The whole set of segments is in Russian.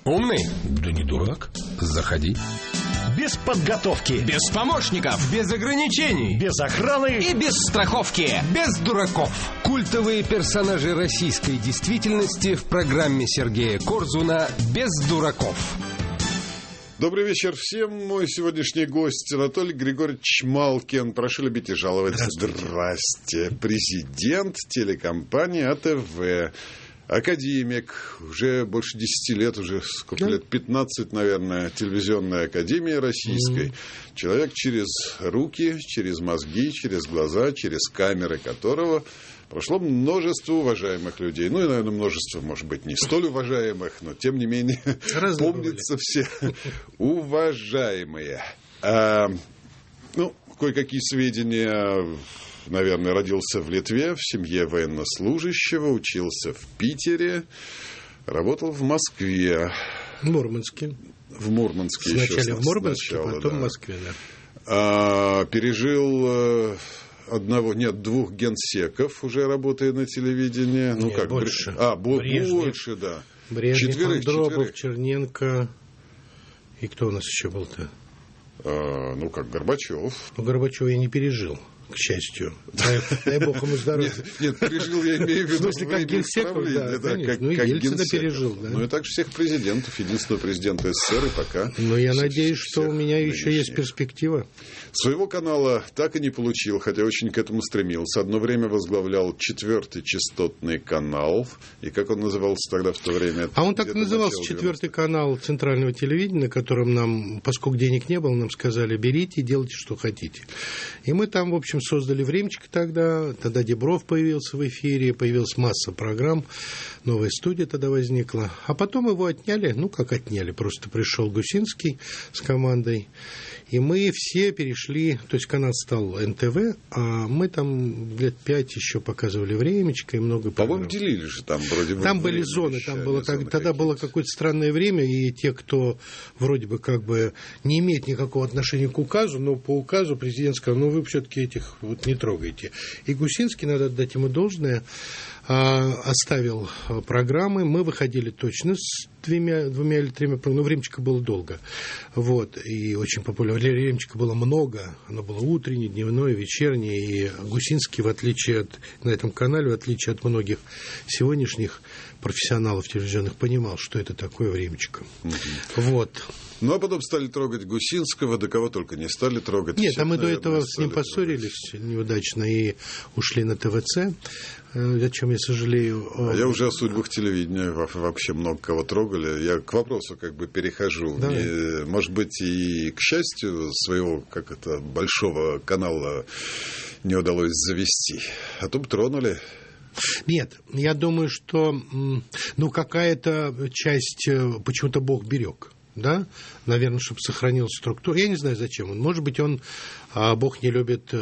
Умный? Да не дурак. Заходи. Без подготовки. Без помощников. Без ограничений. Без охраны. И без страховки. Без дураков. Культовые персонажи российской действительности в программе Сергея Корзуна «Без дураков». Добрый вечер всем. Мой сегодняшний гость Анатолий Григорьевич Малкин. Прошу любить и жаловать. Здрасте. Президент телекомпании АТВ. Академик. Уже больше 10 лет, уже сколько лет? 15, наверное, телевизионной академии российской. Человек через руки, через мозги, через глаза, через камеры которого прошло множество уважаемых людей. Ну и, наверное, множество, может быть, не столь уважаемых, но, тем не менее, помнятся все уважаемые. Кое-какие сведения. Наверное, родился в Литве, в семье военнослужащего, учился в Питере, работал в Москве. В Мурманске. В Мурманске еще. Сначала в Мурманске, потом в Москве, да. Пережил двух генсеков, уже работая на телевидении. Больше. Больше, да. Брежнев, Андропов, Черненко. И кто у нас еще был-то? Горбачев. Горбачева я не пережил. К счастью. Дай бог ему здоровья. Нет, пережил, я имею в виду. В смысле, как генсеков, да, конечно. Как Ельцина пережил, да. Ну и также всех президентов, единственного президента СССР и пока. Но я надеюсь, что у меня еще есть перспектива. Своего канала так и не получил, хотя очень к этому стремился. Одно время возглавлял 4-й частотный канал. И как он назывался тогда в то время? А он так и назывался, 4-й канал центрального телевидения, на котором нам, поскольку денег не было, нам сказали: берите, делайте, что хотите. И мы там, в общем, создали «Времечко» тогда. Тогда Дебров появился в эфире, появилась масса программ. Новая студия тогда возникла. А потом его отняли. Как отняли? Просто пришел Гусинский с командой. И мы все перешли, то есть канал стал НТВ, а мы там лет 5 еще показывали «Времечко» и много программ. По-моему, делили же там вроде бы. Там были зоны, тогда было какое-то странное время, и те, кто вроде бы не имеет никакого отношения к указу, но по указу президент сказал: вы все-таки этих не трогайте. И Гусинский, надо отдать ему должное, оставил программы. Мы выходили точно с двумя или тремя программами. Но «Времечко» было долго. И очень популярно. «Времечко» было много. Оно было утреннее, дневное, вечернее. И Гусинский, на этом канале, в отличие от многих сегодняшних профессионалов телевизионных, понимал, что это такое «Времечко». Ну, а потом стали трогать Гусинского, до кого только не стали трогать. Нет, мы до этого с ним поссорились неудачно и ушли на ТВЦ, о чем я сожалею. А я уже о судьбах телевидения вообще много кого трогали. Я к вопросу перехожу. Да. Мне, может быть, и к счастью своего, большого канала не удалось завести. А то бы тронули. Нет, я думаю, что какая-то часть почему-то Бог берег. Да, наверное, чтобы сохранил структуру. Я не знаю, зачем он. Может быть, Бог не любит,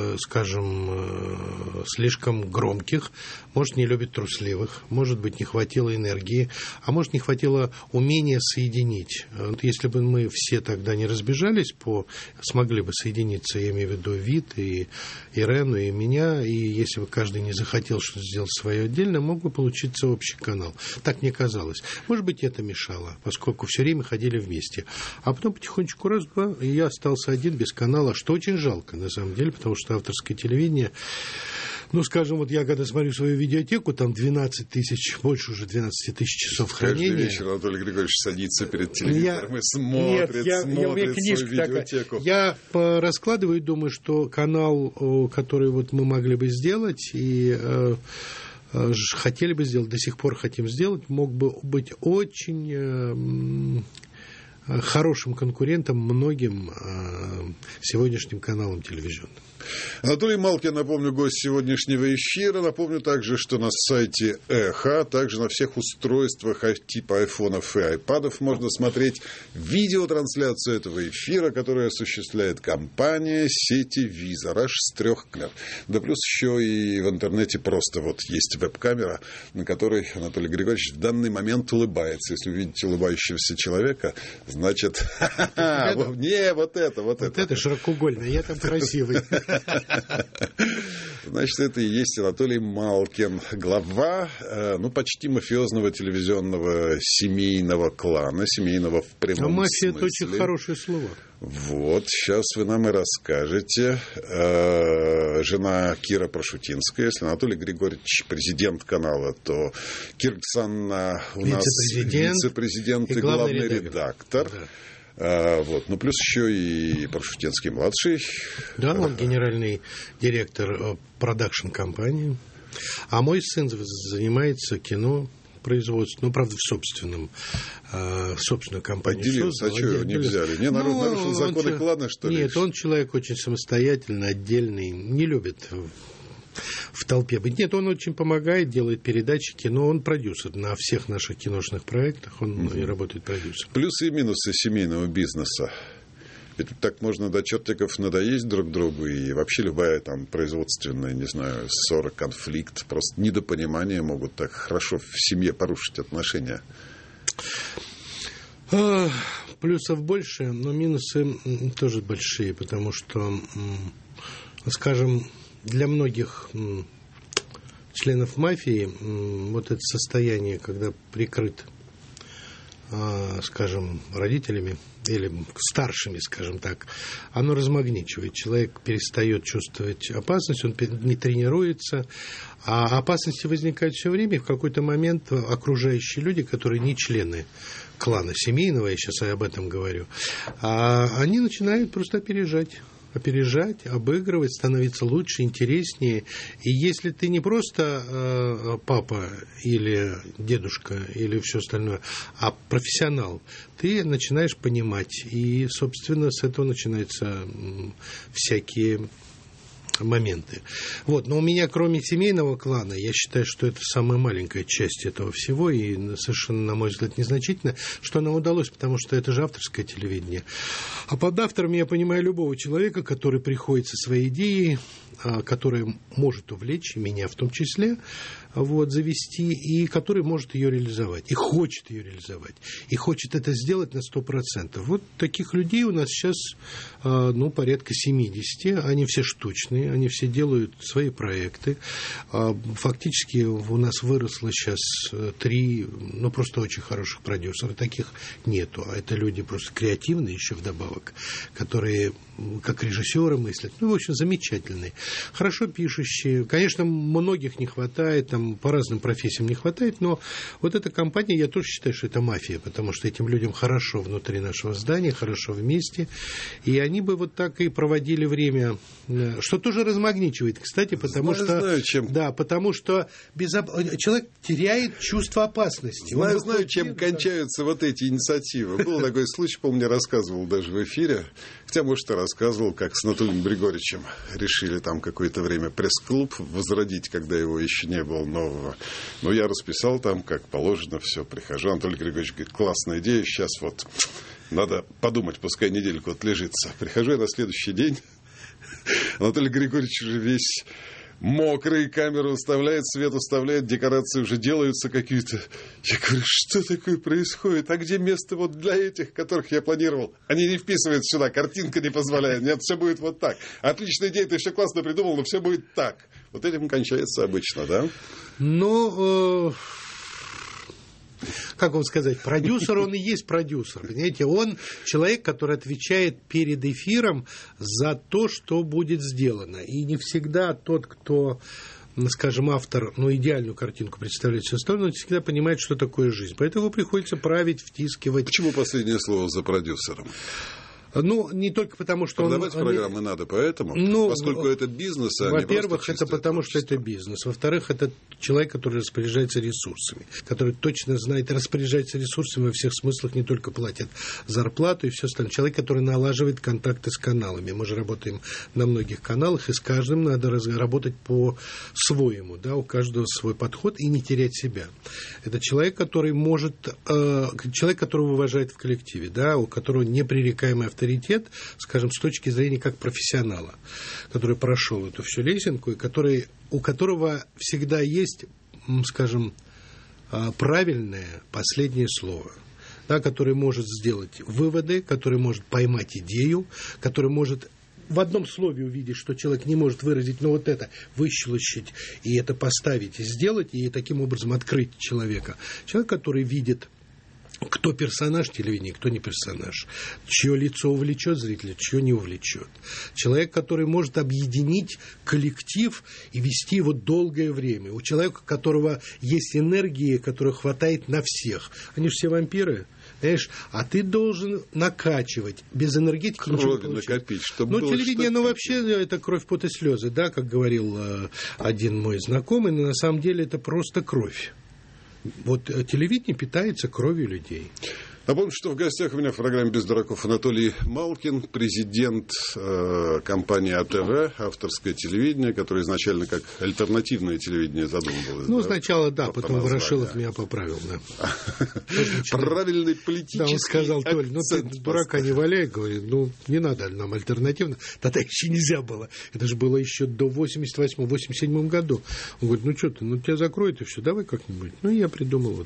слишком громких, может, не любит трусливых, может быть, не хватило энергии, а может, не хватило умения соединить. Если бы мы все тогда не разбежались, смогли бы соединиться, я имею в виду Вит, и Ирену, и меня, и если бы каждый не захотел что-то сделать свое отдельно, мог бы получиться общий канал. Так мне казалось. Может быть, это мешало, поскольку все время ходили вместе. А потом потихонечку раз-два, и я остался один без канала, что очень жалко, на самом деле, потому что авторское телевидение, я когда смотрю свою видеотеку, там 12 тысяч, больше уже 12 тысяч часов хранения. Каждый вечер Анатолий Григорьевич садится перед телевизором и смотрит свою видеотеку. Я раскладываю и думаю, что канал, который мы могли бы сделать, и хотели бы сделать, до сих пор хотим сделать, мог бы быть очень хорошим конкурентом многим сегодняшним каналам телевизионным. Анатолий Малкин, напомню, гость сегодняшнего эфира. Напомню также, что на сайте «Эхо», а также на всех устройствах типа айфонов и айпадов можно смотреть видеотрансляцию этого эфира, которую осуществляет компания сети Визор аж с 3 камер. Да плюс еще и в интернете просто есть веб-камера, на которой Анатолий Григорьевич в данный момент улыбается. Если увидите улыбающегося человека, значит... Вот это. Вот это широкоугольное, я там красивый. Значит, это и есть Анатолий Малкин, глава, почти мафиозного телевизионного семейного клана, семейного в прямом смысле. Мафия – это очень хорошее слово. Вот, сейчас вы нам и расскажете. Жена Кира Прошутинская. Если Анатолий Григорьевич президент канала, то Кира Александровна у нас вице-президент и главный редактор. Да. Плюс еще и Прошутинский-младший. Да, он генеральный директор продакшн-компании. А мой сын занимается кинопроизводством, правда, в собственную компанию. Отделился, а что не взяли? Не нарушил законы клана, что ли? Нет, он человек очень самостоятельный, отдельный, не любит в толпе быть. Нет, он очень помогает, делает передачи, кино. Он продюсер на всех наших киношных проектах. Он и работает продюсером. Плюсы и минусы семейного бизнеса. Ведь так можно до чертиков надоесть друг другу. И вообще любая там производственная, не знаю, ссора, конфликт, просто недопонимание могут так хорошо в семье порушить отношения. Плюсов больше, но минусы тоже большие. Потому что, скажем, для многих членов мафии вот это состояние, когда прикрыт, скажем, родителями или старшими, скажем так, оно размагничивает. Человек перестает чувствовать опасность, он не тренируется, а опасности возникают все время, и в какой-то момент окружающие люди, которые не члены клана семейного, я сейчас об этом говорю, они начинают просто опережать, обыгрывать, становиться лучше, интереснее. И если ты не просто папа или дедушка или все остальное, а профессионал, ты начинаешь понимать. И, собственно, с этого начинаются всякие моменты. Но у меня, кроме семейного клана, я считаю, что это самая маленькая часть этого всего, и совершенно, на мой взгляд, незначительно, что нам удалось, потому что это же авторское телевидение. А под автором я понимаю любого человека, который приходит со своей идеей, которая может увлечь, меня в том числе, завести, и который может ее реализовать, и хочет ее реализовать, и хочет это сделать на 100%. Таких людей у нас сейчас, порядка 70, они все штучные, они все делают свои проекты. Фактически у нас выросло сейчас 3, просто очень хороших продюсеров, таких нету, а это люди просто креативные еще вдобавок, которые как режиссеры мыслят, в общем, замечательные, хорошо пишущие. Конечно, многих не хватает, по разным профессиям не хватает, но вот эта компания, я тоже считаю, что это мафия, потому что этим людям хорошо внутри нашего здания, хорошо вместе, и они бы так и проводили время, что тоже размагничивает, кстати, потому что человек теряет чувство опасности. Знаю, чем кончаются эти инициативы. Был такой случай, помню, рассказывал даже в эфире, хотя, может, и рассказывал, как с Анатолием Григорьевичем решили там какое-то время пресс-клуб возродить, когда его еще не было нового. Я расписал там, как положено, все, прихожу. Анатолий Григорьевич говорит, классная идея, сейчас надо подумать, пускай недельку отлежится. Прихожу я на следующий день, Анатолий Григорьевич уже весь мокрый, камеру уставляет, свет уставляет, декорации уже делаются какие-то. Я говорю, что такое происходит? А где место для этих, которых я планировал? Они не вписываются сюда, картинка не позволяет. Нет, все будет так. Отличная идея, ты все классно придумал, но все будет так. Этим кончается обычно, да? Как вам сказать, продюсер, он и есть продюсер, понимаете, он человек, который отвечает перед эфиром за то, что будет сделано, и не всегда тот, кто, скажем, автор, идеальную картинку представляет со стороны, он не всегда понимает, что такое жизнь, поэтому приходится править, втискивать. Почему последнее слово за продюсером? Не только потому, что продавать программы надо, поэтому, поскольку это бизнес, а во-первых, это потому, что это бизнес. Во-вторых, это человек, который распоряжается ресурсами, который точно знает, распоряжается ресурсами во всех смыслах, не только платит зарплату и все остальное. Человек, который налаживает контакты с каналами. Мы же работаем на многих каналах, и с каждым надо работать по-своему, у каждого свой подход, и не терять себя. Это человек, который человек, которого уважают в коллективе, у которого непререкаемый авторитет, скажем, с точки зрения как профессионала, который прошел эту всю лесенку, и у которого всегда есть, скажем, правильное последнее слово, который может сделать выводы, который может поймать идею, который может в одном слове увидишь, что человек не может выразить, но вот это выщелочить и это поставить и сделать, и таким образом открыть человека. Человек, который видит, кто персонаж телевидения, кто не персонаж, чье лицо увлечет зрителя, чье не увлечет. Человек, который может объединить коллектив и вести его долгое время. У человека, у которого есть энергия, которой хватает на всех. Они же все вампиры. Знаешь, а ты должен накачивать. Без энергетики ничего не получится. Накопить, чтобы было телевидение, что-то... вообще это кровь, пот и слезы, да, как говорил один мой знакомый, но на самом деле это просто кровь. Вот телевидение питается кровью людей. Напомню, что в гостях у меня в программе «Без дураков» Анатолий Малкин, президент компании АТВ, авторское телевидение, которое изначально как альтернативное телевидение задумывалось. Ну, сначала, да, потом Ворошилов меня поправил, да. Правильный политический Да, он сказал: Толь, ты дурака не валяй, говорит, не надо нам альтернативно. Тогда еще нельзя было. Это же было еще до 88-87 году. Он говорит, что ты, тебя закроют и все, давай как-нибудь. Я придумал вот...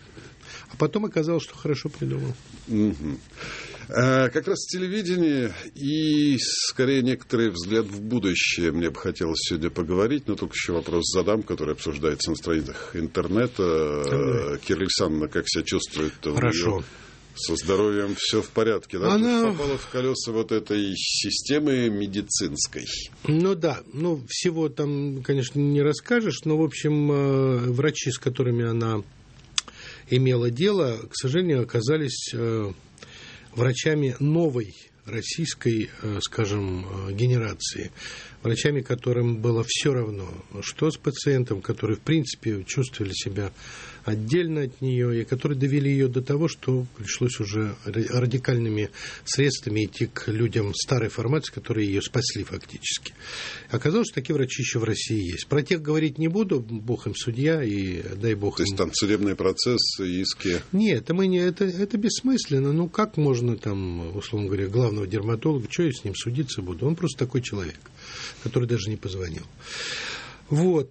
А потом оказалось, что хорошо придумал. Угу. Как раз телевидение и, скорее, некоторый взгляд в будущее мне бы хотелось сегодня поговорить, но только еще вопрос задам, который обсуждается на страницах интернета. Кира Александровна, как себя чувствует? Хорошо. Со здоровьем все в порядке. Да? Она попала в колеса вот этой системы медицинской. Да. Всего там, конечно, не расскажешь, но, в общем, врачи, с которыми она имела дело, к сожалению, оказались врачами новой российской, скажем, генерации. Врачами, которым было все равно, что с пациентом, которые, в принципе, чувствовали себя отдельно от нее, и которые довели ее до того, что пришлось уже радикальными средствами идти к людям старой формации, которые ее спасли фактически. Оказалось, что такие врачи еще в России есть. Про тех говорить не буду, бог им судья, и дай бог им... То есть там судебный процесс, иски? Нет, это бессмысленно. Как можно там, условно говоря, главного дерматолога, что я с ним судиться буду? Он просто такой человек, который даже не позвонил. Вот.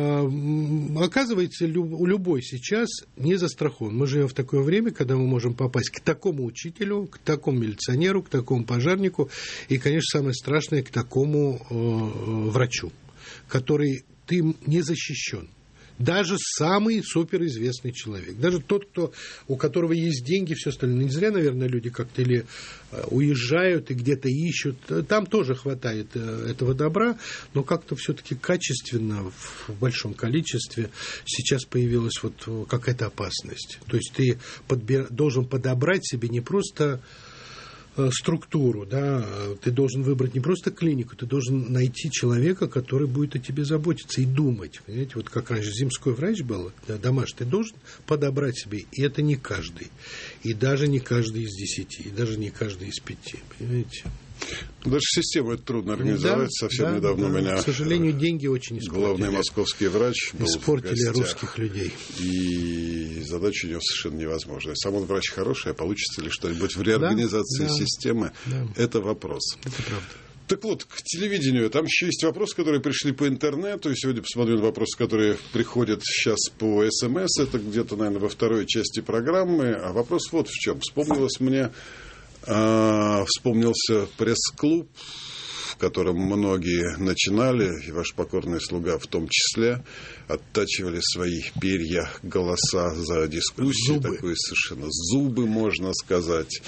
Оказывается, любой сейчас не застрахован. Мы живем в такое время, когда мы можем попасть к такому учителю, к такому милиционеру, к такому пожарнику и, конечно, самое страшное, к такому врачу, который ты не защищен. Даже самый суперизвестный человек, даже тот, у которого есть деньги, все остальное. Не зря, наверное, люди как-то или уезжают и где-то ищут. Там тоже хватает этого добра, но как-то все-таки качественно, в большом количестве сейчас появилась вот какая-то опасность. То есть ты должен подобрать себе не просто структуру, да, ты должен выбрать не просто клинику, ты должен найти человека, который будет о тебе заботиться и думать. Понимаете, вот как раньше земской врач был, да, домашний, ты должен подобрать себе, и это не каждый, и даже не каждый из 10, и даже не каждый из 5, понимаете. Даже систему это трудно организовать. Совсем недавно у меня, к сожалению, деньги очень испортили. Главный московский врач был испортили русских людей. И задача у него совершенно невозможная. Сам он врач хороший, а получится ли что-нибудь в реорганизации системы, это вопрос. Это правда. Так вот, к телевидению. Там еще есть вопросы, которые пришли по интернету. И сегодня посмотрю на вопросы, которые приходят сейчас по СМС. Это где-то, наверное, во второй части программы. А вопрос вот в чем. Вспомнился пресс-клуб, в котором многие начинали, и ваш покорный слуга в том числе, оттачивали свои перья, голоса за дискуссии. Такой совершенно зубы, можно сказать.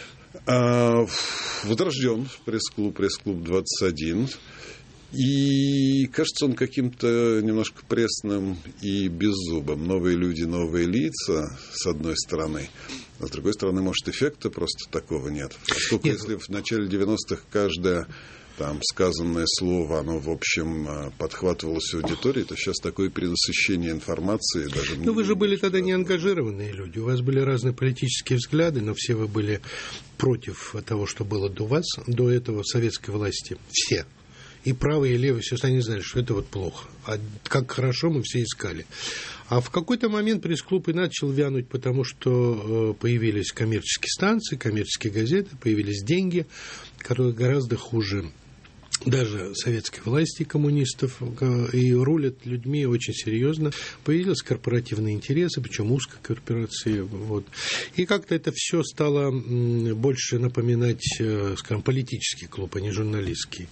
Возрожден пресс-клуб 21. И кажется он каким-то немножко пресным и беззубым. Новые люди, новые лица, с одной стороны. А с другой стороны, может, эффекта просто такого нет. Поскольку если в начале 90-х каждое сказанное слово, оно, в общем, подхватывалось в аудитории, то сейчас такое перенасыщение информации даже... вы же были тогда не ангажированные люди. У вас были разные политические взгляды, но все вы были против того, что было до вас, до этого советской власти. Все. И правые, и левые, все остальные знали, что это вот плохо. А как хорошо мы все искали. А в какой-то момент пресс-клуб и начал вянуть, потому что появились коммерческие станции, коммерческие газеты, появились деньги, которые гораздо хуже даже советской власти коммунистов, и рулят людьми очень серьезно. Появились корпоративные интересы, причем узкой корпорации. Вот. И как-то это все стало больше напоминать, скажем, политический клуб, а не журналистский.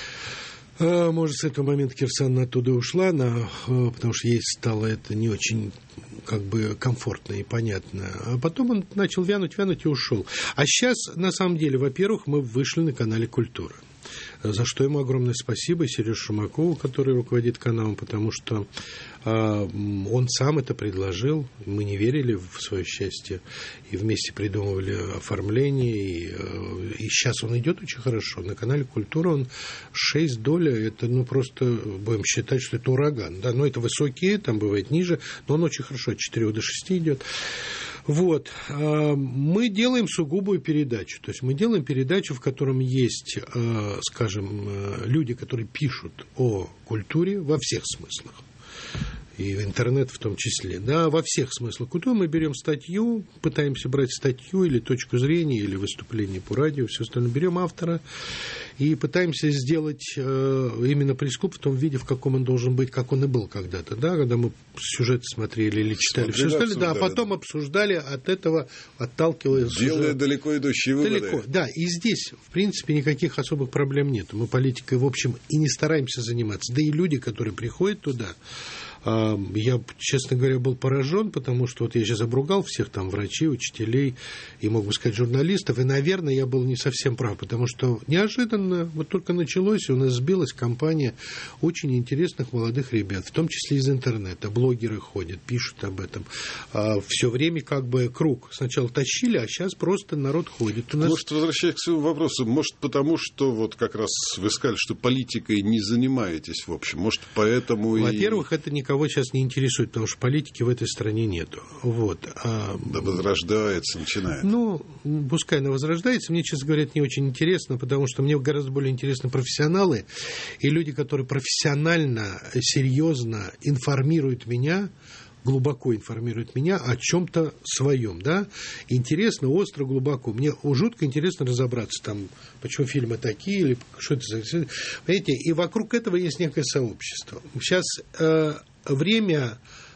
Может, с этого момента Кирсанова оттуда ушла, потому что ей стало это не очень комфортно и понятно. А потом он начал вянуть и ушел. А сейчас, на самом деле, во-первых, мы вышли на канале «Культура». За что ему огромное спасибо, Сереже Шумакову, который руководит каналом, потому что он сам это предложил, мы не верили в свое счастье, и вместе придумывали оформление, и сейчас он идет очень хорошо. На канале «Культура» он 6 долей, это просто будем считать, что это ураган. Да? Но это высокие, там бывает ниже, но он очень хорошо, от 4 до 6 идет. Вот. Мы делаем сугубую передачу. То есть мы делаем передачу, в котором есть, скажем, люди, которые пишут о культуре во всех смыслах. И в интернет в том числе. Да, во всех смыслах культуры мы берем статью, пытаемся брать статью или точку зрения, или выступление по радио, все остальное. Берем автора и пытаемся сделать именно пресс-клуб в том виде, в каком он должен быть, как он и был когда-то. Да, когда мы сюжеты смотрели или читали, все остальное, да, а потом обсуждали, от этого отталкиваясь. Делая далеко идущие выводы. Далеко, да. И здесь, в принципе, никаких особых проблем нет. Мы политикой, в общем, и не стараемся заниматься. Да и люди, которые приходят туда, я, честно говоря, был поражен, потому что вот я сейчас обругал всех там врачей, учителей и, могу сказать, журналистов, и, наверное, я был не совсем прав, потому что неожиданно, вот только началось, и у нас сбилась компания очень интересных молодых ребят, в том числе из интернета, блогеры ходят, пишут об этом, все время круг. Сначала тащили, а сейчас просто народ ходит. Может, возвращаясь к своему вопросу, может, потому что, вот как раз вы сказали, что политикой не занимаетесь, в общем, может, поэтому Во-первых, это никого сейчас не интересует, потому что политики в этой стране нету. Вот. Да возрождается, начинает. Пускай она возрождается. Мне, честно говоря, это не очень интересно, потому что мне гораздо более интересны профессионалы и люди, которые профессионально, серьезно информируют меня, глубоко информирует меня о чем-то своем, да, интересно, остро, глубоко. Мне жутко интересно разобраться, там, почему фильмы такие, или что это за... Понимаете, и вокруг этого есть некое сообщество. Сейчас время,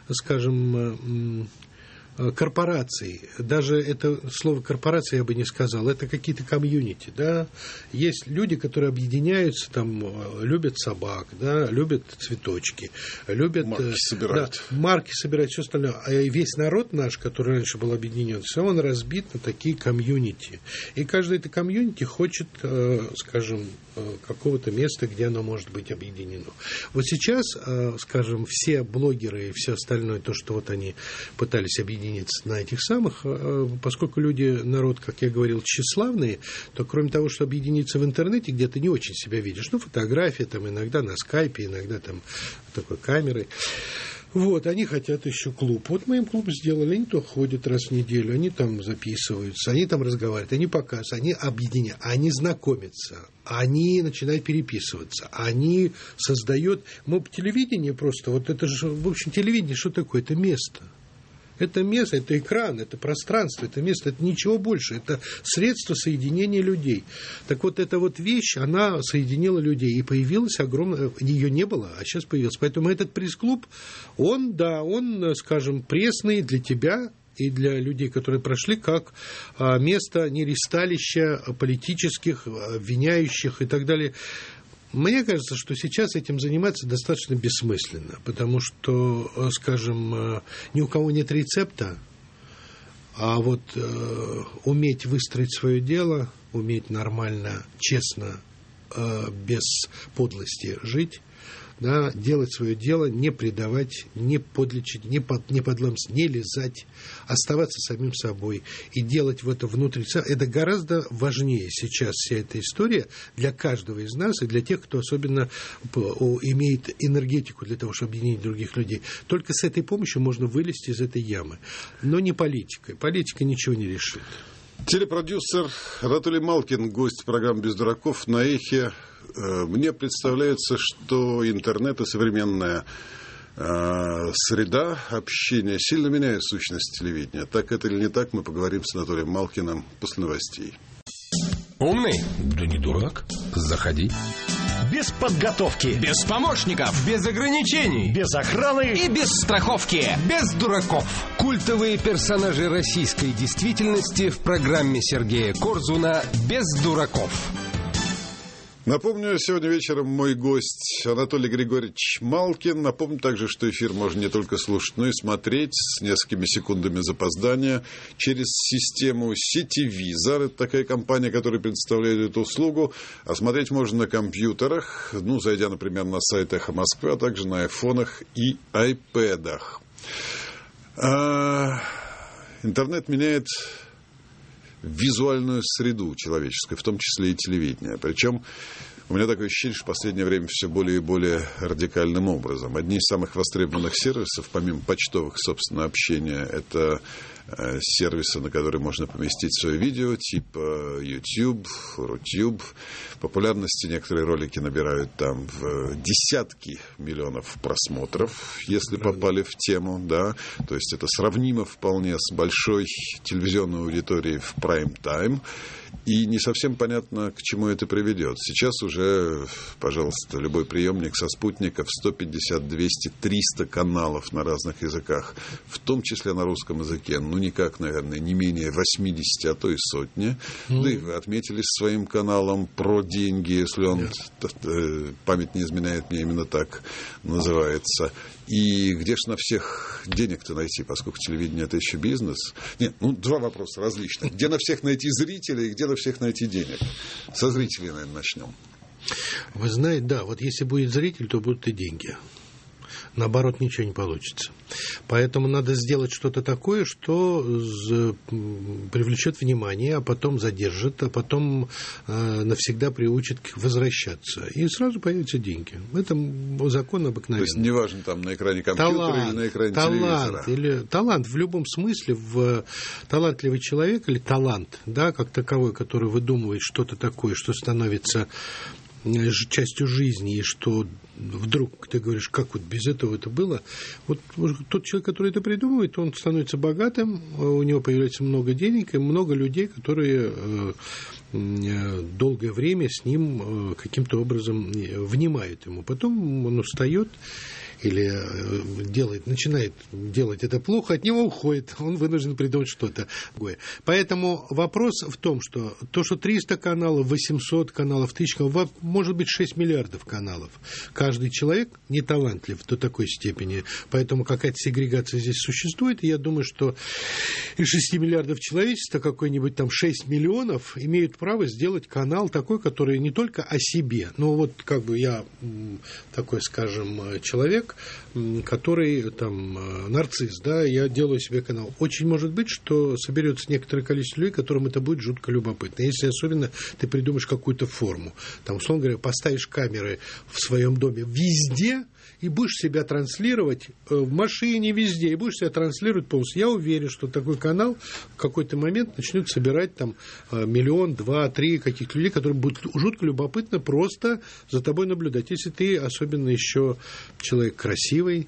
скажем, корпораций, даже это слово корпорация я бы не сказал, это какие-то комьюнити, да, есть люди, которые объединяются, там, любят собак, да, любят цветочки, любят... Марки собирают. Да, марки собирают, все остальное. А весь народ наш, который раньше был объединен, все он разбит на такие комьюнити. И каждое это комьюнити хочет, скажем, какого-то места, где оно может быть объединено. Вот сейчас, скажем, все блогеры и все остальное, то, что вот они пытались объединиться на этих самых, поскольку люди, народ, как я говорил, тщеславные, то кроме того, что объединиться в интернете, где ты не очень себя видишь, фотографии, там, иногда на скайпе, иногда там такой камерой, вот, они хотят еще клуб. Вот мы им клуб сделали, они то ходят раз в неделю, они там записываются, они там разговаривают, они показывают, они объединяют, они знакомятся, они начинают переписываться, они создают... телевидение просто, вот это же, в общем, телевидение что такое? Это место. Это место, это экран, это пространство, это место, это ничего больше, это средство соединения людей. Так вот, эта вот вещь, она соединила людей, и появилась огромная, ее не было, а сейчас появилась. Поэтому этот пресс-клуб, он, скажем, пресный для тебя и для людей, которые прошли, как место нересталища политических, обвиняющих и так далее. Мне кажется, что сейчас этим заниматься достаточно бессмысленно, потому что, скажем, ни у кого нет рецепта, а вот уметь выстроить свое дело, уметь нормально, честно, без подлости жить, да, делать свое дело, не предавать, не подлечить, не подломиться, не лизать, оставаться самим собой и делать в это внутри. Это гораздо важнее сейчас вся эта история для каждого из нас и для тех, кто особенно имеет энергетику для того, чтобы объединить других людей. Только с этой помощью можно вылезти из этой ямы. Но не политикой. Политика ничего не решит. Телепродюсер Анатолий Малкин, гость программы «Без дураков» на Эхе. Мне представляется, что интернет и современная среда общения сильно меняет сущность телевидения. Так это или не так, мы поговорим с Анатолием Малкиным после новостей. Умный? Да не дурак. Заходи. Без подготовки. Без помощников. Без ограничений. Без охраны. И без страховки. Без дураков. Культовые персонажи российской действительности в программе Сергея Корзуна «Без дураков». Напомню, сегодня вечером мой гость Анатолий Григорьевич Малкин. Напомню также, что эфир можно не только слушать, но и смотреть с несколькими секундами запоздания через систему Сетевизор. Это такая компания, которая предоставляет эту услугу. А смотреть можно на компьютерах, зайдя, например, на сайт «Эхо Москвы», а также на айфонах и айпэдах. Интернет меняет визуальную среду человеческую, в том числе и телевидение. Причем у меня такое ощущение, что в последнее время все более и более радикальным образом. Одни из самых востребованных сервисов, помимо почтовых, собственно, общения, это сервисы, на которые можно поместить свое видео, типа YouTube, Рутюб. Популярности некоторые ролики набирают там в десятки миллионов просмотров, если попали в тему, да. То есть это сравнимо вполне с большой телевизионной аудиторией в прайм-тайм. И не совсем понятно, к чему это приведет. Сейчас уже, пожалуйста, любой приемник со спутников 150, 200, 300 каналов на разных языках, в том числе на русском языке, никак, наверное, не менее 80, а то и сотни. Да и вы отметились своим каналом про деньги, если он, память не изменяет мне, именно так называется. И где же на всех денег-то найти, поскольку телевидение – это еще бизнес? Нет, два вопроса различных. Где на всех найти зрителей и где на всех найти денег? Со зрителей, наверное, начнем. Вы знаете, да, вот если будет зритель, то будут и деньги. Наоборот, ничего не получится. Поэтому надо сделать что-то такое, что привлечет внимание, а потом задержит, а потом навсегда приучит возвращаться. И сразу появятся деньги. Это закон обыкновенный. То есть, неважно, там на экране компьютера или на экране телевизора. Талант в любом смысле, талантливый человек или талант, да, как таковой, который выдумывает что-то такое, что становится частью жизни, и что вдруг ты говоришь, как вот без этого это было. Вот тот человек, который это придумывает, он становится богатым, у него появляется много денег и много людей, которые долгое время с ним каким-то образом внимают ему. Потом он устает или начинает делать это плохо, от него уходит, он вынужден придумать что-то другое. Поэтому вопрос в том, что 300 каналов, 800 каналов, 1000 каналов, может быть 6 миллиардов каналов. Каждый человек не талантлив до такой степени, поэтому какая-то сегрегация здесь существует, и я думаю, что из 6 миллиардов человечества какой-нибудь там 6 миллионов имеют право сделать канал такой, который не только о себе, но вот как бы я такой, скажем, человек, который там нарцисс, да, я делаю себе канал. Очень может быть, что соберется некоторое количество людей, которым это будет жутко любопытно. Если особенно ты придумаешь какую-то форму. Там, условно говоря, поставишь камеры в своем доме везде и будешь себя транслировать в машине везде, и будешь себя транслировать полностью. Я уверен, что такой канал в какой-то момент начнет собирать там 1, 2, 3 каких-то людей, которым будет жутко любопытно просто за тобой наблюдать. Если ты особенно еще человек красивый,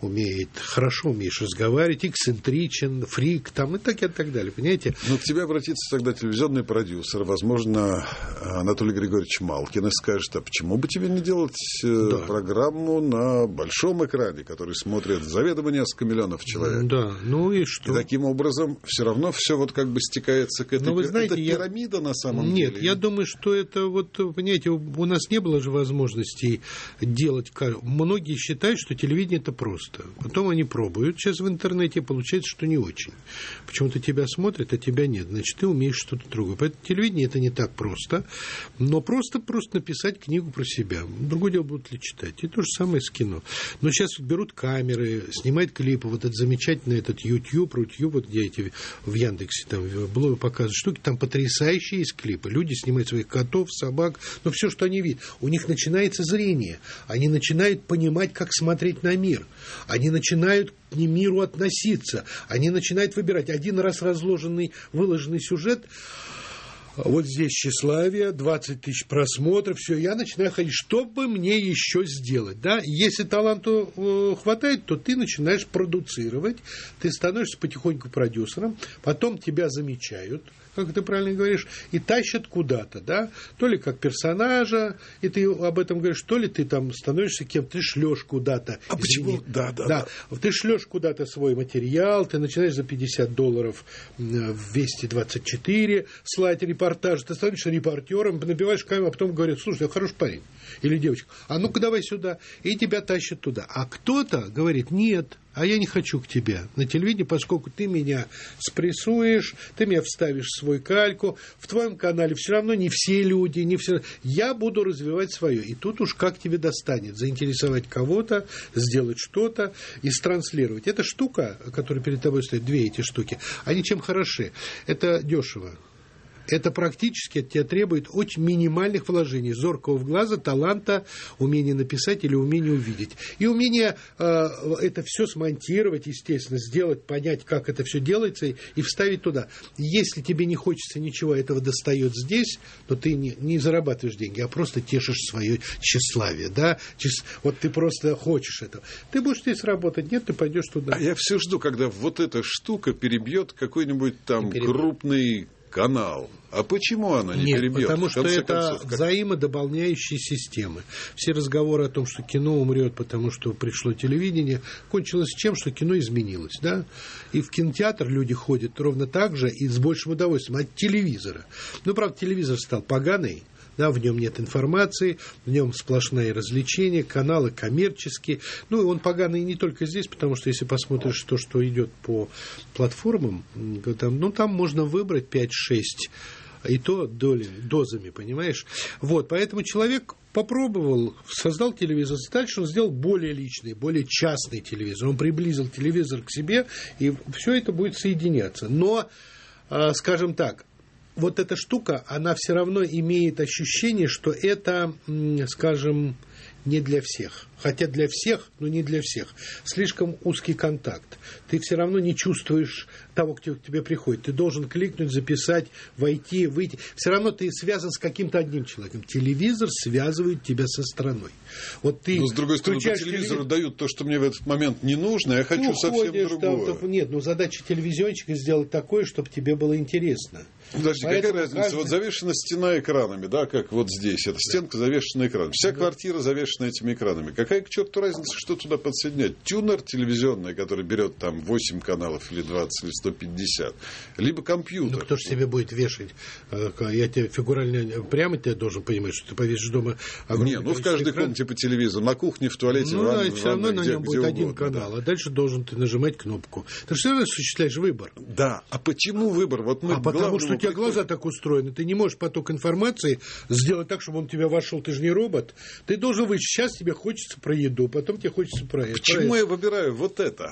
хорошо умеешь разговаривать, эксцентричен, фрик, там, и так далее, понимаете? К тебе обратится тогда телевизионный продюсер, возможно, Анатолий Григорьевич Малкин, и скажет, а почему бы тебе не делать программу на большом экране, который смотрят заведомо несколько миллионов человек? Да, и что? И таким образом все равно все вот как бы стекается к этой... Это пирамида на самом деле? Нет, я думаю, что это понимаете, у нас не было же возможности делать... Многие считают, что телевидение – это просто. Потом они пробуют. Сейчас в интернете получается, что не очень. Почему-то тебя смотрят, а тебя нет. Значит, ты умеешь что-то другое. Поэтому телевидение это не так просто. Но просто написать книгу про себя. Другое дело, будут ли читать. И то же самое с кино. Но сейчас берут камеры, снимают клипы. Вот этот замечательный YouTube, Рутюб, вот где эти в Яндексе там блоги показывают штуки. Там потрясающие есть клипы. Люди снимают своих котов, собак. Но все, что они видят. У них начинается зрение. Они начинают понимать, как смотреть на мир. Они начинают к миру относиться, они начинают выбирать. Один раз выложенный сюжет вот здесь тщеславие, 20 тысяч просмотров, все, я начинаю ходить, что бы мне еще сделать, да, если таланту хватает, то ты начинаешь продуцировать, ты становишься потихоньку продюсером, потом тебя замечают, как ты правильно говоришь, и тащат куда-то, да, то ли как персонажа, и ты об этом говоришь, то ли ты там становишься кем-то, ты шлешь куда-то. А почему? Да. Ты шлешь куда-то свой материал, ты начинаешь за $50 в Вести 24 слать репортаж, ты становишься репортером, набиваешь камеру, а потом говорят, слушай, я хороший парень или девочка, а ну-ка давай сюда, и тебя тащат туда. А кто-то говорит, нет, а я не хочу к тебе на телевидении, поскольку ты меня спрессуешь, ты меня вставишь в свою кальку, в твоем канале все равно не все люди, не все. Я буду развивать свое. И тут уж как тебе достанет заинтересовать кого-то, сделать что-то и транслировать. Эта штука, которая перед тобой стоит, две эти штуки, они чем хороши? Это дешево. Это практически от тебя требует очень минимальных вложений, зоркого глаза, таланта, умения написать или умения увидеть. И умение это все смонтировать, естественно, сделать, понять, как это все делается, и вставить туда. Если тебе не хочется ничего, этого достает здесь, то ты не зарабатываешь деньги, а просто тешишь свое тщеславие. Да? Вот ты просто хочешь этого. Ты будешь здесь работать, нет, ты пойдешь туда. А я все жду, когда вот эта штука перебьет какой-нибудь там крупный канал. А почему она не перебьет? Потому что это взаимодополняющие системы. Все разговоры о том, что кино умрет, потому что пришло телевидение, кончилось чем, что кино изменилось. Да? И в кинотеатр люди ходят ровно так же и с большим удовольствием от телевизора. Ну, правда, телевизор стал поганый. Да, в нем нет информации, в нем сплошные развлечения, каналы коммерческие. Ну, и он поганый не только здесь, потому что если посмотришь то, что идет по платформам, там можно выбрать 5-6, и то дозами, понимаешь? Вот, поэтому человек попробовал, создал телевизор, дальше он сделал более личный, более частный телевизор. Он приблизил телевизор к себе, и все это будет соединяться. Но, скажем так, вот эта штука, она все равно имеет ощущение, что это, скажем, не для всех. Хотя для всех, но не для всех. Слишком узкий контакт. Ты все равно не чувствуешь того, кто к тебе приходит. Ты должен кликнуть, записать, войти, выйти. Все равно ты связан с каким-то одним человеком. Телевизор связывает тебя со страной. Вот ты, но, с другой стороны, по телевизору дают то, что мне в этот момент не нужно, я хочу совсем другое. Нет, задача телевизионщика сделать такое, чтобы тебе было интересно. Подожди, какая разница? Вот завешена стена экранами, да, как вот здесь. Эта стенка завешена экраном. Вся квартира завешена этими экранами. Какая к черту разница, что туда подсоединять? Тюнер телевизионный, который берет там 8 каналов или 20 или 150. Либо компьютер. Ну, кто же себе будет вешать? Я тебе фигурально прямо тебя должен понимать, что ты повесишь дома огромное количество. В каждой комнате по телевизору, на кухне, в туалете, в ванной, все равно на нем будет один канал, а дальше должен ты нажимать кнопку. Ты все равно осуществляешь выбор. Да, а почему выбор? Вот мы потому что у тебя глаза так устроены. Ты не можешь поток информации сделать так, чтобы он в тебя вошел. Ты же не робот. Ты должен выйти. Сейчас тебе хочется про еду, потом тебе хочется про это. Почему я выбираю вот это?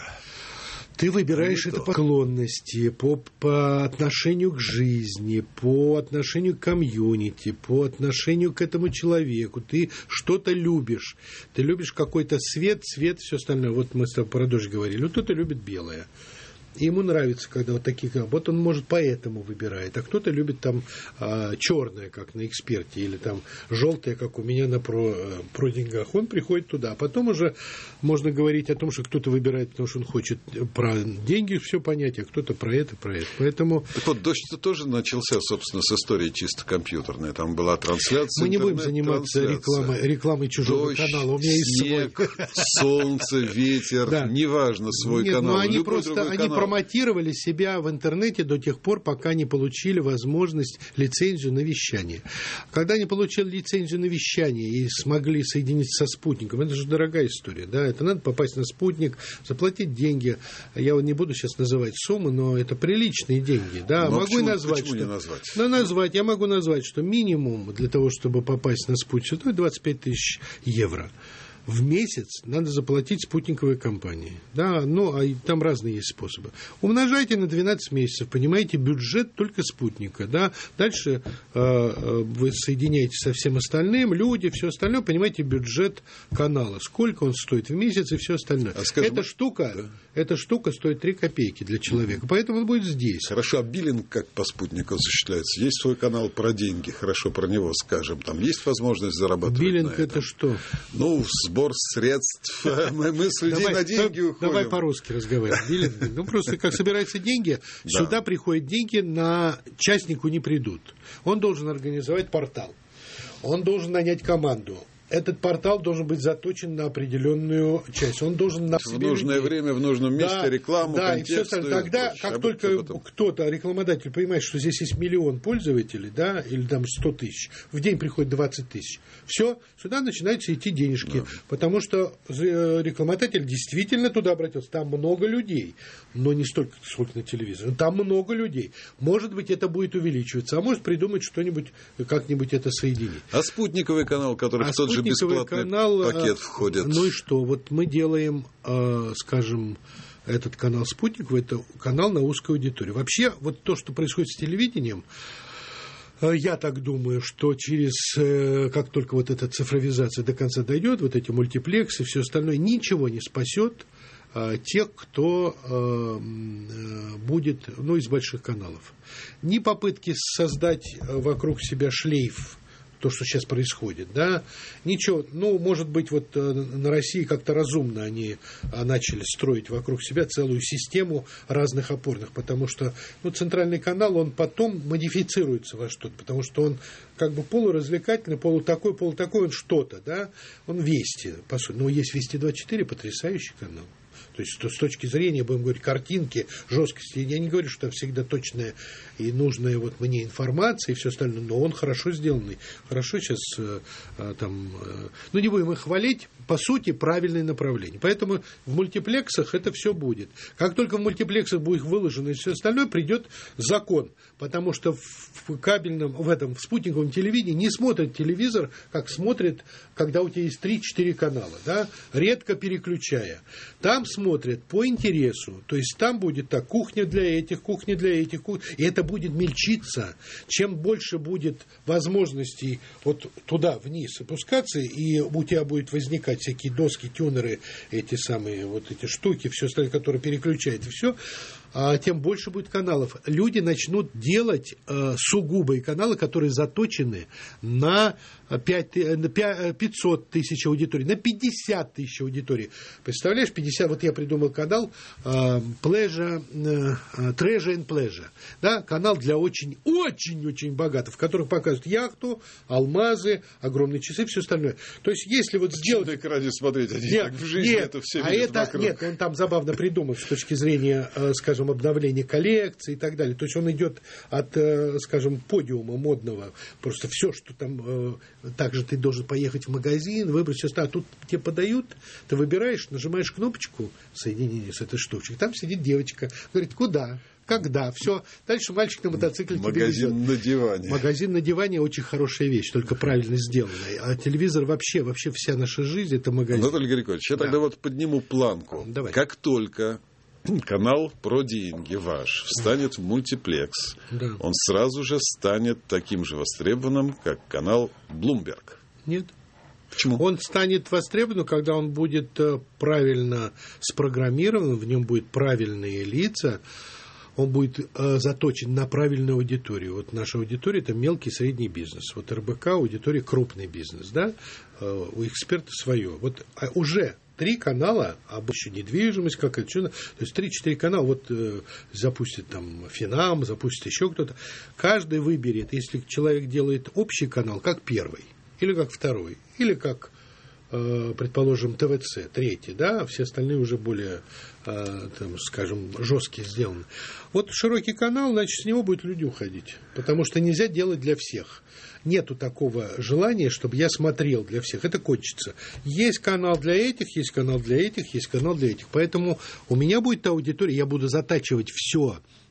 Ты выбираешь это по склонности, по отношению к жизни, по отношению к комьюнити, по отношению к этому человеку. Ты что-то любишь. Ты любишь какой-то цвет, все остальное. Вот мы с тобой про дождь говорили. Вот кто-то любит белое. И ему нравится, когда вот такие... Вот он, может, поэтому выбирает. А кто-то любит там черное, как на «Эксперте», или там желтое, как у меня на про деньгах. Он приходит туда. А потом уже можно говорить о том, что кто-то выбирает, потому что он хочет про деньги все понять, а кто-то про это. Поэтому... Так вот, «Дождь» тоже начался, собственно, с истории чисто компьютерной. Там была трансляция. Мы не будем заниматься рекламой чужого канала. У меня есть снег, солнце, ветер, неважно, свой канал. Но они просто... промотировали себя в интернете до тех пор, пока не получили возможность, лицензию на вещание. Когда они получили лицензию на вещание и смогли соединиться со спутником, это же дорогая история, да, это надо попасть на спутник, заплатить деньги. Я не буду сейчас называть суммы, но это приличные деньги, да. Но могу назвать, почему не назвать? Я могу назвать, что минимум для того, чтобы попасть на спутник, стоит 25 тысяч евро. в месяц надо заплатить спутниковой компании. Да, ну, а там разные есть способы. Умножайте на 12 месяцев, понимаете, бюджет только спутника. Да? Дальше вы соединяете со всем остальным, люди, все остальное, понимаете, бюджет канала. Сколько он стоит в месяц и все остальное. Эта штука стоит 3 копейки для человека, поэтому он будет здесь. Хорошо, а биллинг как по спутнику осуществляется? Есть свой канал про деньги, хорошо, про него скажем. Там есть возможность зарабатывать биллинг на этом? Это что? Ну, сбор средств. Мы с людей на деньги уходим. Давай по-русски разговаривать. Биллинг. Ну, просто как собираются деньги, сюда приходят деньги, на частнику не придут. Он должен организовать портал. Он должен нанять команду. Этот портал должен быть заточен на определенную часть. Он должен в нужное время, в нужном месте, рекламу, контекст. И все остальное. Тогда, как только кто-то, рекламодатель, понимает, что здесь есть 1 000 000 пользователей, да, или там 100 тысяч, в день приходит 20 тысяч. Все, сюда начинаются идти денежки. Да. Потому что рекламодатель действительно туда обратился. Там много людей, но не столько, сколько на телевизоре. Там много людей. Может быть, это будет увеличиваться, а может придумать что-нибудь, как-нибудь это соединить. А спутниковый канал, который в тот же бесплатный канал, пакет входит. Ну и что? Вот мы делаем, скажем, этот канал спутниковый, это канал на узкую аудиторию. Вообще, вот то, что происходит с телевидением, я так думаю, что как только вот эта цифровизация до конца дойдет, вот эти мультиплексы и все остальное, ничего не спасет тех, кто будет, из больших каналов. Ни попытки создать вокруг себя шлейф, то, что сейчас происходит, да, ничего, может быть, вот на России как-то разумно они начали строить вокруг себя целую систему разных опорных, потому что, центральный канал, он потом модифицируется во что-то, потому что он как бы полуразвлекательный, полутакой, он что-то, да, он Вести, по сути, есть Вести 24, потрясающий канал. То есть с точки зрения, будем говорить, картинки, жесткости, я не говорю, что там всегда точная и нужная вот мне информация и все остальное, но он хорошо сделанный. Хорошо сейчас не будем их хвалить, по сути, правильное направление. Поэтому в мультиплексах это все будет. Как только в мультиплексах будет выложено и все остальное, придет закон. Потому что в кабельном, в спутниковом телевидении не смотрят телевизор, как смотрят, когда у тебя есть 3-4 канала, да, редко переключая. Там смотрят по интересу. То есть там будет так, кухня для этих, и это будет мельчиться. Чем больше будет возможностей вот туда вниз опускаться, и у тебя будет возникать всякие доски, тюнеры, эти самые вот эти штуки, все остальное, которые переключают, и все, тем больше будет каналов. Люди начнут делать сугубые каналы, которые заточены на 500 тысяч аудиторий, на 50 тысяч аудиторий. Представляешь, 50, вот я придумал канал Treasure and Pleasure. Да, канал для очень-очень богатых, в которых показывают яхту, алмазы, огромные часы, все остальное. То есть, если вот сделать... На экране смотреть, они так в жизни это все видят вокруг. Нет, он там забавно придуман с точки зрения, скажем, обновления коллекции и так далее. То есть, он идет от, скажем, подиума модного. Просто все, что там... Также ты должен поехать в магазин, выбрать все остальное. А тут тебе подают, ты выбираешь, нажимаешь кнопочку соединения с этой штучкой. Там сидит девочка, говорит, куда? Когда? Все. Дальше мальчик на мотоцикле тебе везет. Магазин на диване. Магазин на диване очень хорошая вещь, только правильно сделанная. А телевизор вообще вся наша жизнь это магазин. Анатолий Григорьевич, я тогда вот подниму планку. Давай. Как только канал про деньги ваш встанет в мультиплекс, он сразу же станет таким же востребованным, как канал Bloomberg. Нет. Почему? Он станет востребованным, когда он будет правильно спрограммирован, в нем будут правильные лица, он будет заточен на правильную аудиторию. Вот наша аудитория – это мелкий и средний бизнес. Вот РБК – аудитория крупный бизнес, да? У эксперта свое. Вот уже 3 канала, а еще недвижимость какая-то, то есть 3-4 канала, вот запустит там Финам, запустит еще кто-то. Каждый выберет, если человек делает общий канал, как первый, или как второй, или как, предположим, ТВЦ, третий, да, а все остальные уже более, там, скажем, жесткие сделаны. Вот широкий канал, значит, с него будут люди уходить, потому что нельзя делать для всех. Нету такого желания, чтобы я смотрел для всех. Это кончится. Есть канал для этих, есть канал для этих, есть канал для этих. Поэтому у меня будет та аудитория, я буду затачивать все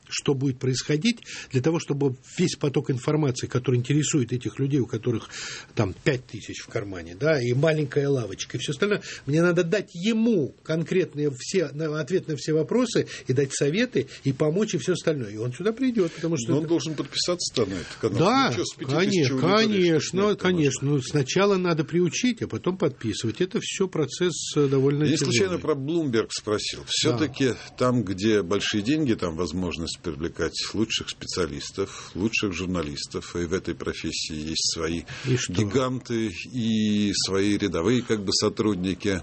что будет происходить, для того, чтобы весь поток информации, который интересует этих людей, у которых там 5000 в кармане, да, и маленькая лавочка, и все остальное, мне надо дать ему конкретные ответ на все вопросы, и дать советы, и помочь, и все остальное. И он сюда придет, потому что... Но он должен подписаться на этот канал. Да, конечно. Ну, сначала надо приучить, а потом подписывать. Это все процесс довольно тяжелый. Я случайно про Bloomberg спросил. Все-таки там, где большие деньги, там возможность привлекать лучших специалистов, лучших журналистов. И в этой профессии есть свои гиганты и свои рядовые сотрудники.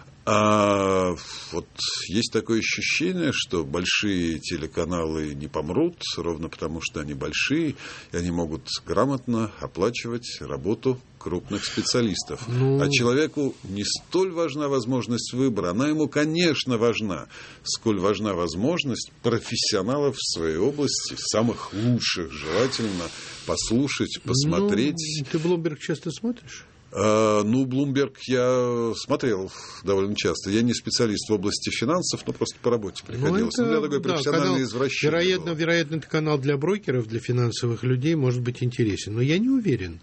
А вот есть такое ощущение, что большие телеканалы не помрут, ровно потому, что они большие, и они могут грамотно оплачивать работу крупных специалистов. А человеку не столь важна возможность выбора. Она ему, конечно, важна, сколь важна возможность профессионалов в своей области, самых лучших, желательно послушать, посмотреть. Ты Bloomberg часто смотришь? Bloomberg я смотрел довольно часто. Я не специалист в области финансов, но просто по работе приходилось. Я такой профессиональный извращенец. Вероятно, это канал для брокеров, для финансовых людей может быть интересен. Но я не уверен,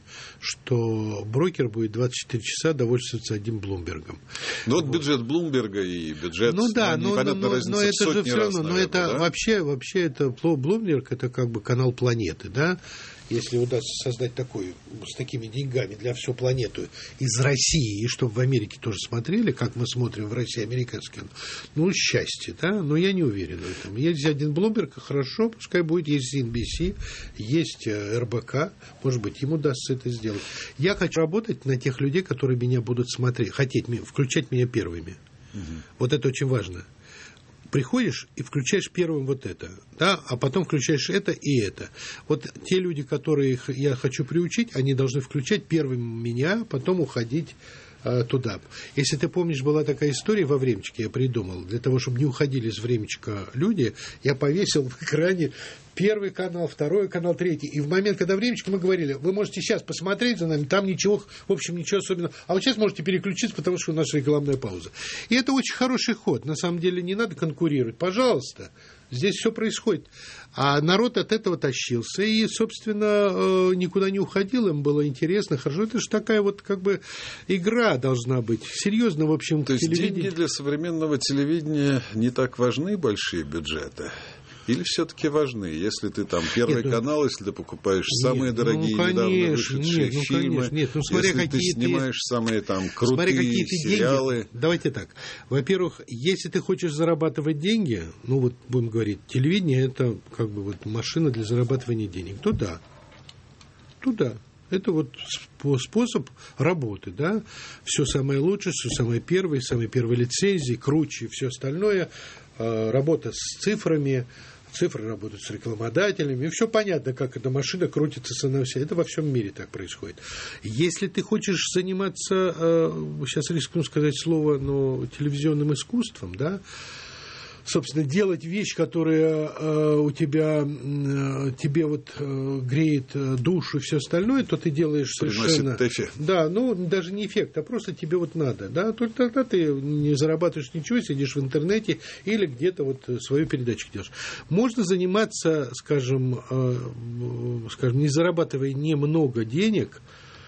что брокер будет 24 часа довольствоваться одним Блумбергом. Ну, вот бюджет Блумберга и бюджет... непонятная разница в сотни раз, наверное, но это вообще это Блумберг, это канал планеты, да? Если удастся создать такой, с такими деньгами для всей планеты из России, и чтобы в Америке тоже смотрели, как мы смотрим в России американский, счастье, да, но я не уверен в этом. Есть один Bloomberg, хорошо, пускай будет, есть NBC, есть РБК, может быть, ему удастся это сделать. Я хочу работать на тех людей, которые меня будут смотреть, включать меня первыми. Вот это очень важно. Приходишь и включаешь первым вот это, да, а потом включаешь это и это. Вот те люди, которых я хочу приучить, они должны включать первым меня, потом уходить туда. Если ты помнишь, была такая история во времечке, я придумал, для того, чтобы не уходили с времечка люди, я повесил в экране первый канал, второй канал, третий. И в момент, когда времечко, мы говорили, вы можете сейчас посмотреть за нами, там ничего, в общем, ничего особенного. А вот сейчас можете переключиться, потому что у нас рекламная пауза. И это очень хороший ход. На самом деле не надо конкурировать. Пожалуйста. Здесь все происходит. А народ от этого тащился и, собственно, никуда не уходил. Им было интересно, хорошо. Это же такая вот игра должна быть. Серьезно, в общем, то есть деньги для современного телевидения не так важны, большие бюджеты? Или все-таки важны? Если ты там первый канал, если ты покупаешь самые дорогие, недавно вышедшие фильмы, если ты снимаешь самые там крутые сериалы. Деньги. Давайте так. Во-первых, если ты хочешь зарабатывать деньги, будем говорить, телевидение это машина для зарабатывания денег, то да. Это способ работы, да. Все самое лучшее, все самое первое, самые первые лицензии, круче, все остальное. Работа с цифрами. Цифры работают с рекламодателями, и все понятно, как эта машина крутится сама вся. Это во всем мире так происходит. Если ты хочешь заниматься, сейчас рискну сказать слово, но телевизионным искусством, да, собственно, делать вещь, которая тебе греет душу и все остальное, то ты делаешь совершенно... Приносит эффект. Да, даже не эффект, а просто тебе надо. Да? Только тогда ты не зарабатываешь ничего, сидишь в интернете или где-то свою передачу делаешь. Можно заниматься, скажем, не зарабатывая немного денег,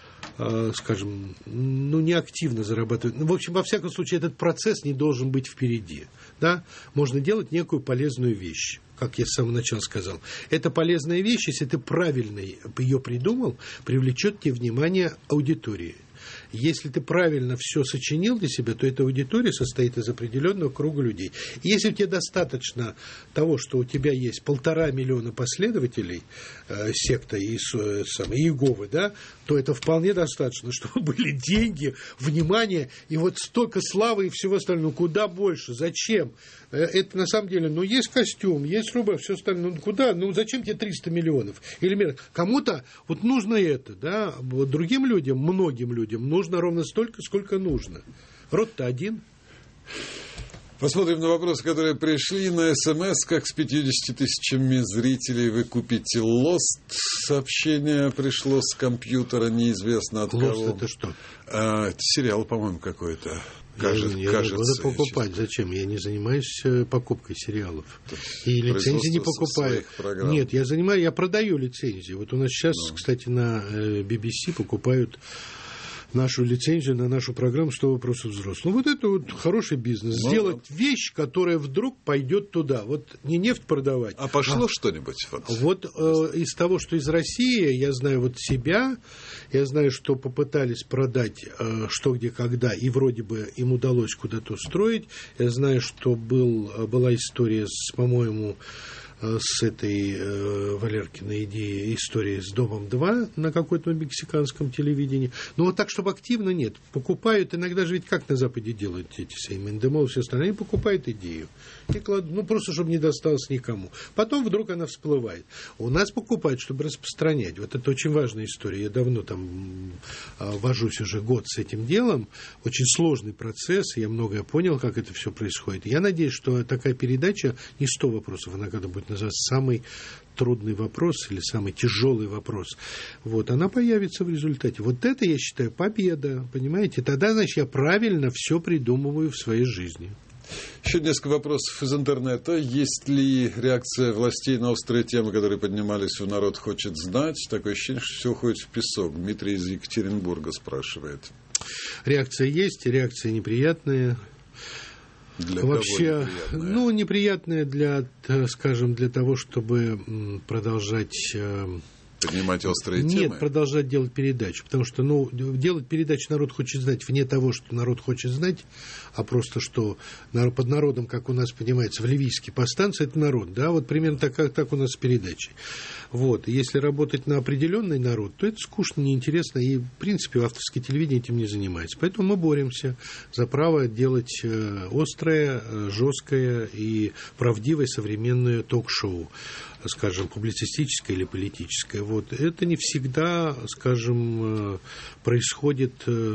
не активно зарабатывать. В общем, во всяком случае, этот процесс не должен быть впереди. Да? Можно делать некую полезную вещь, как я с самого начала сказал. Эта полезная вещь, если ты правильно ее придумал, привлечет тебе внимание аудитории. Если ты правильно все сочинил для себя, то эта аудитория состоит из определенного круга людей. И если тебе достаточно того, что у тебя есть 1,5 миллиона последователей секты Иеговы, да, то это вполне достаточно, чтобы были деньги, внимание и столько славы и всего остального. Куда больше? Зачем? Это на самом деле, есть костюм, есть рубашка, все остальное. Куда? Зачем тебе 300 миллионов? Или кому-то нужно это, да, другим людям, многим людям нужно ровно столько, сколько нужно. Род-то один. Посмотрим на вопросы, которые пришли на СМС. Как с 50 тысячами зрителей вы купите Lost? Сообщение пришло с компьютера, неизвестно от кого. Lost это что? Это сериал, по-моему, какой-то. Я не буду покупать. Зачем? Я не занимаюсь покупкой сериалов. И лицензии не покупаю. Нет, я продаю лицензии. Вот у нас сейчас, кстати, на BBC покупают нашу лицензию на нашу программу «100 вопросов взрослых». Ну, вот это вот хороший бизнес. Сделать вещь, которая вдруг пойдет туда. Вот не нефть продавать. А пошло что-нибудь? Вот из того, что из России, я знаю вот себя, я знаю, что попытались продать «Что, где, когда», и вроде бы им удалось куда-то устроить. Я знаю, что была история по-моему, с этой Валеркиной идеей, истории с «Домом-2» на какой-то мексиканском телевидении. Но вот так, чтобы активно, нет. Покупают, иногда же ведь как на Западе делают эти самые Эндемол и все остальное, они покупают идею. И кладут, просто чтобы не досталось никому. Потом вдруг она всплывает. У нас покупают, чтобы распространять. Вот это очень важная история. Я давно там вожусь уже год с этим делом. Очень сложный процесс. Я многое понял, как это все происходит. Я надеюсь, что такая передача, не 100 вопросов, она когда будет называться «Самый трудный вопрос» или «Самый тяжелый вопрос», вот, она появится в результате. Вот это, я считаю, победа, понимаете? Тогда, значит, я правильно все придумываю в своей жизни. Еще несколько вопросов из интернета. Есть ли реакция властей на острые темы, которые поднимались у «Народ хочет знать»? Такое ощущение, что все уходит в песок. Дмитрий из Екатеринбурга спрашивает. Реакция есть, реакция неприятная. Для вообще, кого неприятная для того, чтобы продолжать поднимать острые темы? Нет, продолжать делать передачу. Потому что, делать передачу «Народ хочет знать» вне того, что народ хочет знать, а просто что под народом, как у нас понимается, в Ливийске по станции, это народ. Да, вот примерно так у нас с передачей. Вот. Если работать на определенный народ, то это скучно, неинтересно, и, в принципе, авторское телевидение этим не занимается. Поэтому мы боремся за право делать острое, жесткое и правдивое современное ток-шоу, скажем, публицистическое или политическое. Вот. Это не всегда, скажем, происходит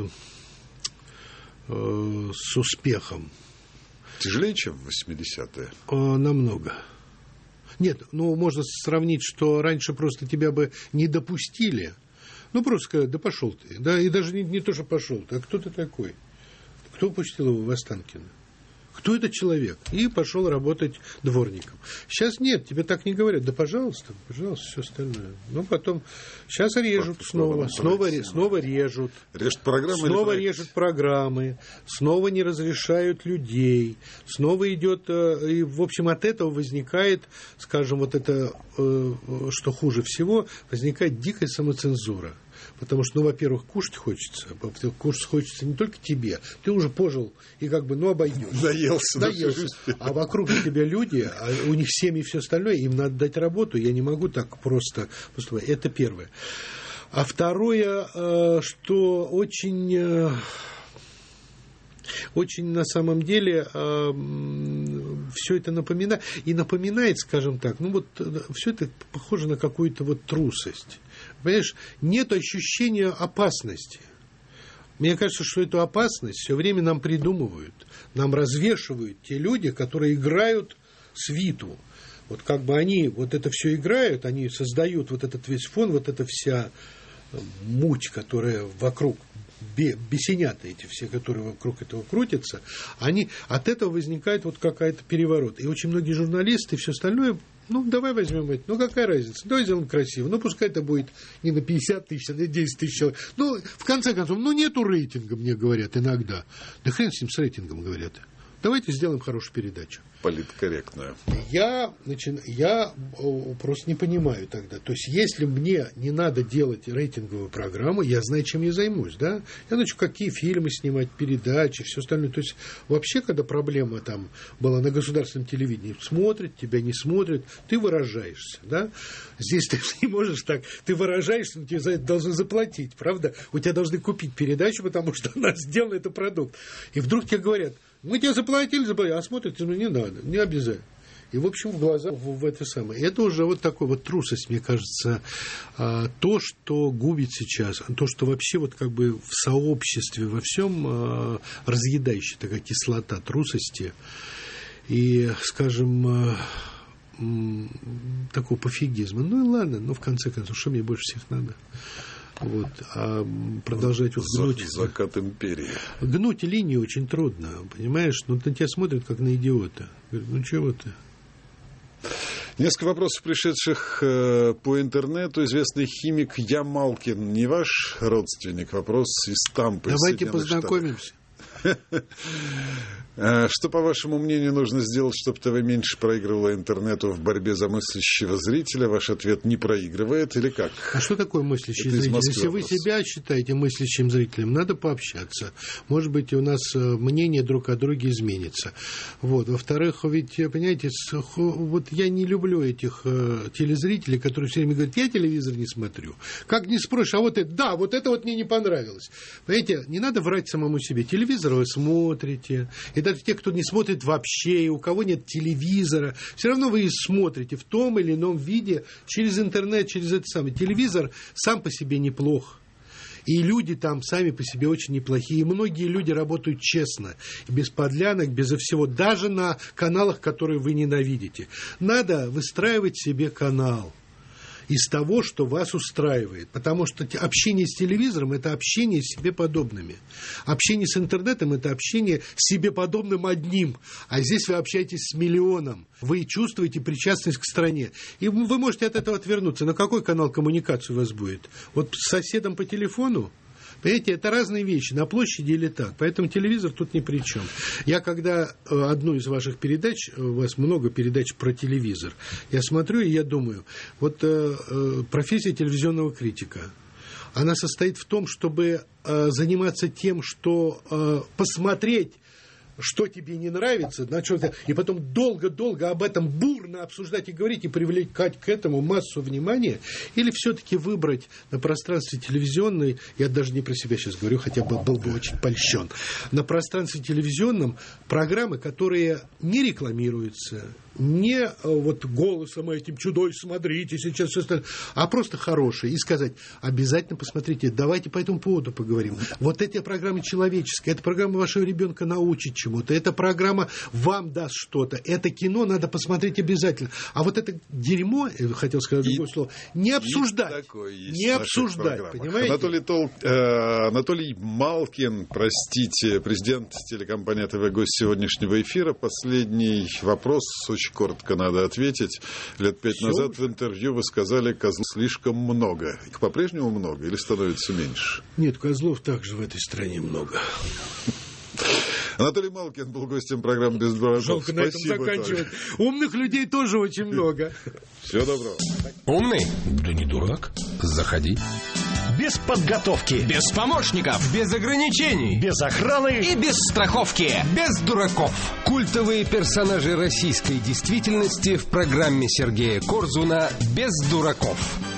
с успехом. Тяжелее, чем в 80-е? Намного. Нет, можно сравнить, что раньше просто тебя бы не допустили. Просто сказать, да пошел ты. Да, и даже не то, что пошел ты, а кто ты такой? Кто пустил его в Останкино? Кто этот человек? И пошел работать дворником. Сейчас нет, тебе так не говорят. Да, пожалуйста, все остальное. Потом, сейчас режут снова режут. Режут программы? Снова режут программы, снова не разрешают людей, снова идет, и, в общем, от этого возникает, скажем, вот это, что хуже всего, возникает дикая самоцензура. Потому что, во-первых, кушать хочется. Кушать хочется не только тебе. Ты уже пожил и обойдешь. Наелся. А вокруг тебя люди, а у них семьи и все остальное, им надо дать работу. Я не могу так просто поступать. Это первое. А второе, что очень на самом деле все это напоминает. И напоминает, скажем так, все это похоже на какую-то трусость. Понимаешь, нет ощущения опасности. Мне кажется, что эту опасность все время нам придумывают, нам развешивают те люди, которые играют свиту. Они это все играют, они создают этот весь фон, эта вся муть, которая вокруг, бесенята эти все, которые вокруг этого крутятся, от этого возникает какая-то переворот. И очень многие журналисты и все остальное, давай возьмем это, какая разница, давай сделаем красиво, пускай это будет не на 50 тысяч, а на 10 тысяч человек. В конце концов, нету рейтинга, мне говорят иногда. Да хрен с ним, с рейтингом, говорят. Давайте сделаем хорошую передачу. Политкорректную. Я просто не понимаю тогда. То есть, если мне не надо делать рейтинговую программу, я знаю, чем я займусь, да? Я начну какие фильмы снимать, передачи, все остальное. То есть, вообще, когда проблема там была на государственном телевидении, смотрят, тебя не смотрят, ты выражаешься, да? Здесь ты не можешь так. Ты выражаешься, но тебе за это должны заплатить, правда? У тебя должны купить передачу, потому что она сделана, это продукт. И вдруг тебе говорят, мы тебе заплатили, а смотрят, не надо, не обязательно. И, в общем, в глаза в это самое. Это уже такой трусость, мне кажется, то, что губит сейчас, то, что вообще в сообществе, во всем разъедающая такая кислота трусости и, скажем, такого пофигизма. И ладно, в конце концов, что мне больше всех надо? Вот, а продолжать вот гнуть... Закат империи. Гнуть линию очень трудно, понимаешь? Ну, на тебя смотрят, как на идиота. Говорят, ну, чего ты? Несколько вопросов, пришедших по интернету. Известный химик Ямалкин не ваш родственник? Вопрос из Тампы. Давайте познакомимся. Что, по вашему мнению, нужно сделать, чтобы ТВ меньше проигрывало интернету в борьбе за мыслящего зрителя? Ваш ответ: не проигрывает или как? А что такое мыслящий зритель? Если вы себя считаете мыслящим зрителем, надо пообщаться. Может быть, у нас мнение друг о друге изменится. Вот. Во-вторых, ведь, понимаете, вот я не люблю этих телезрителей, которые все время говорят: я телевизор не смотрю. Как не спросишь, а вот это, да, вот это вот мне не понравилось. Понимаете, не надо врать самому себе. Телевизор вы смотрите. И даже те, кто не смотрит вообще, и у кого нет телевизора, все равно вы смотрите в том или ином виде через интернет, через этот самый телевизор сам по себе неплох. И люди там сами по себе очень неплохие. И многие люди работают честно, без подлянок, безо всего, даже на каналах, которые вы ненавидите. Надо выстраивать себе канал из того, что вас устраивает. Потому что общение с телевизором – это общение с себе подобными. Общение с интернетом – это общение с себе подобным одним. А здесь вы общаетесь с миллионом. Вы чувствуете причастность к стране. И вы можете от этого отвернуться. На какой канал коммуникации у вас будет? Вот с соседом по телефону? Понимаете, это разные вещи, на площади или так. Поэтому телевизор тут ни при чем. Я когда одну из ваших передач, у вас много передач про телевизор, я смотрю и я думаю, вот профессия телевизионного критика, она состоит в том, чтобы заниматься тем, что посмотреть, что тебе не нравится, и потом долго-долго об этом бурно обсуждать и говорить, и привлекать к этому массу внимания, или все-таки выбрать на пространстве телевизионной, я даже не про себя сейчас говорю, хотя был бы очень польщен, на пространстве телевизионном программы, которые не рекламируются, не вот голосом этим чудой смотрите сейчас все остальное, а просто хорошие, и сказать: обязательно посмотрите, давайте по этому поводу поговорим. Вот эта программа человеческая, эта программа вашего ребенка научит чему-то, эта программа вам даст что-то, это кино надо посмотреть обязательно. А вот это дерьмо, я хотел сказать другое слово, не обсуждать. Не обсуждать, понимаете? Анатолий Малкин, простите, президент телекомпании АТВ, гость сегодняшнего эфира. Последний вопрос, очень коротко надо ответить. Лет 5 назад в интервью вы сказали: козлов слишком много. Их по-прежнему много или становится меньше? Нет, козлов также в этой стране много. Анатолий Малкин был гостем программы «Без дураков». Жалко на этом заканчивать. Умных людей тоже очень много. Всего доброго. Умный? Да не дурак. Заходи. Без подготовки. Без помощников. Без ограничений. Без охраны. И без страховки. Без дураков. Культовые персонажи российской действительности в программе Сергея Корзуна «Без дураков».